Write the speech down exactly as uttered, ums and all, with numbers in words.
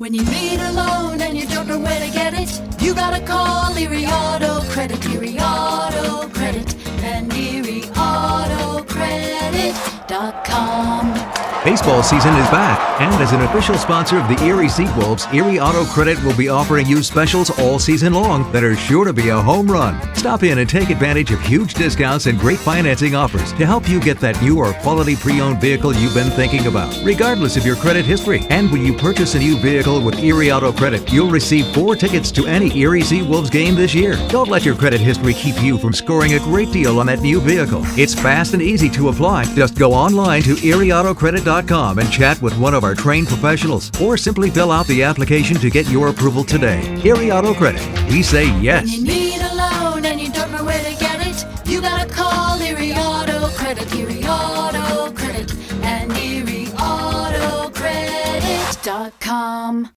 When you need a loan and you don't know where to get it, you gotta call Erie Auto Credit, Erie Auto Credit, and Erie Auto Credit dot com. Baseball season is back, and as an official sponsor of the Erie Seawolves, Erie Auto Credit will be offering you specials all season long that are sure to be a home run. Stop in and take advantage of huge discounts and great financing offers to help you get that new or quality pre-owned vehicle you've been thinking about, regardless of your credit history. And when you purchase a new vehicle with Erie Auto Credit, you'll receive four tickets to any Erie Seawolves game this year. Don't let your credit history keep you from scoring a great deal on that new vehicle. It's fast and easy to apply. Just go online to Erie Auto Credit dot com and chat with one of our trained professionals, or simply fill out the application to get your approval today. Erie Auto Credit. We say yes. When you need a loan and you don't know where to get it, you gotta call Erie Auto Credit, Erie Auto Credit, and Erie Auto Credit dot com.